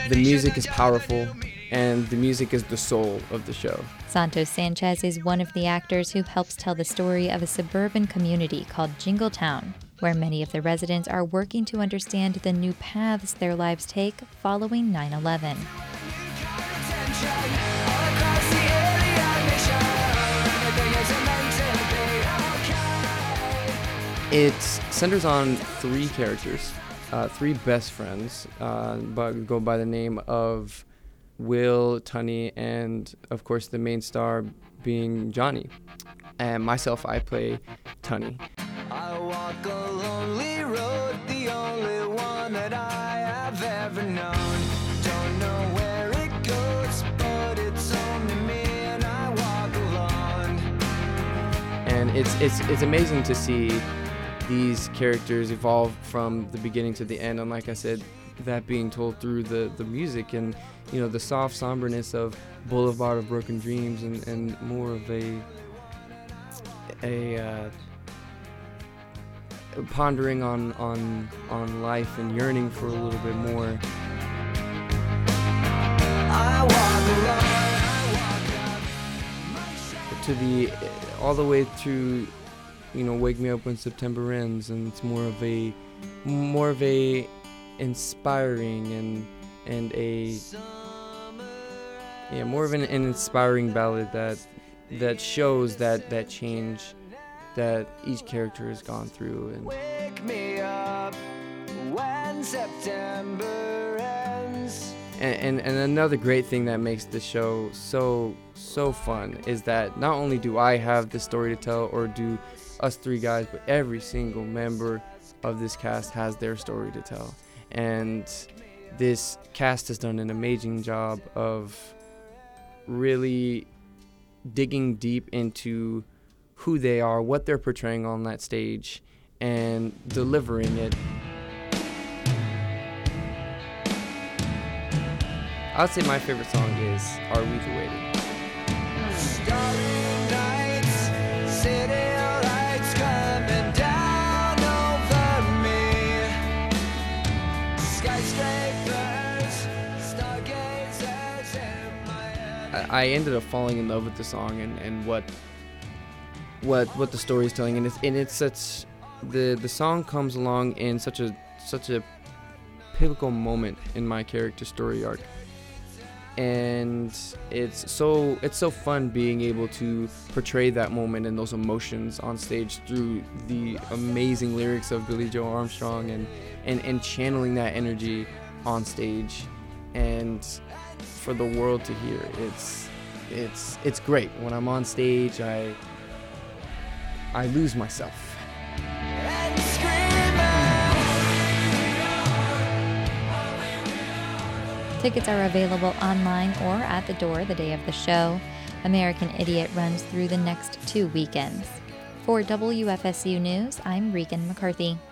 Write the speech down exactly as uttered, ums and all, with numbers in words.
the music is powerful, and the music is the soul of the show. Santos Sanchez is one of the actors who helps tell the story of a suburban community called Jingletown, where many of the residents are working to understand the new paths their lives take following nine eleven. It centers on three characters, uh, three best friends, uh, but go by the name of Will, Tunny, and of course the main star being Johnny. And myself, I play Tunny. I walk a lonely road, the only one that I have ever known. Don't know where it goes, but it's only me and I walk alone. And it's it's it's amazing to see these characters evolve from the beginning to the end, and like I said, that being told through the, the music and, you know, the soft somberness of Boulevard of Broken Dreams, and, and more of a a uh, pondering on, on on life and yearning for a little bit more. I walk alone, to the all the way through, you know, Wake Me Up When September Ends, and it's more of a more of a inspiring and and a yeah more of an, an inspiring ballad that that shows that that change that each character has gone through. And wake me up when September ends. And, and and another great thing that makes the show so so fun is that not only do I have the story to tell, or do us three guys, but every single member of this cast has their story to tell. And this cast has done an amazing job of really digging deep into who they are, what they're portraying on that stage, and delivering it. I'd say my favorite song is Are We the Waiting? Starry nights, city lights coming down over me. Skyscrapers, stargazers in my head. I, I ended up falling in love with the song and, and what what what the story is telling, and it's and it's such the the song comes along in such a such a pivotal moment in my character story arc. And it's so it's so fun being able to portray that moment and those emotions on stage through the amazing lyrics of Billie Joe Armstrong, and, and, and channeling that energy on stage and for the world to hear. It's it's it's great. When I'm on stage, I I lose myself. Tickets are available online or at the door the day of the show. American Idiot runs through the next two weekends. For W F S U News, I'm Regan McCarthy.